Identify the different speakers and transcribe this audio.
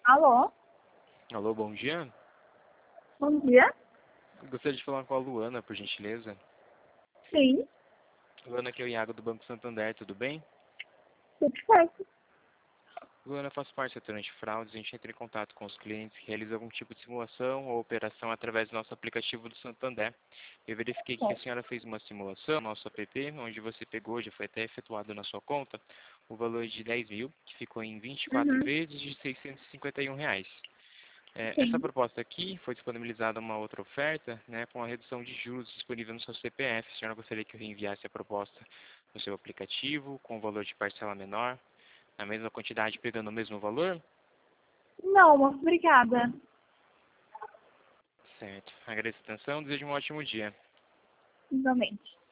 Speaker 1: Alô?
Speaker 2: Alô, bom dia.
Speaker 1: Bom dia?
Speaker 2: Gostaria de falar com a Luana, por gentileza.
Speaker 1: Sim,
Speaker 2: Luana, aqui é o Iago do Banco Santander, tudo bem?
Speaker 1: tudo certo.
Speaker 2: Luana, faço parte do setor antifraudes. A gente entra em contato com os clientes que realizam algum tipo de simulação ou operação através do nosso aplicativo do Santander. Eu verifiquei que a
Speaker 1: Certo.
Speaker 2: senhora fez uma simulação no nosso app, onde você pegou, já foi até efetuado na sua conta, o valor de 10 mil, que ficou em 24
Speaker 1: Uhum,
Speaker 2: vezes de R$ 651. Essa
Speaker 1: sim.
Speaker 2: proposta aqui foi disponibilizada uma outra oferta, né, com a redução de juros disponível no seu CPF. A senhora gostaria que eu reenviasse a proposta no seu aplicativo, com o valor de parcela menor, na mesma quantidade, pegando o mesmo valor?
Speaker 1: Não, muito obrigada.
Speaker 2: Certo. Agradeço a atenção, desejo um ótimo dia.
Speaker 1: Igualmente.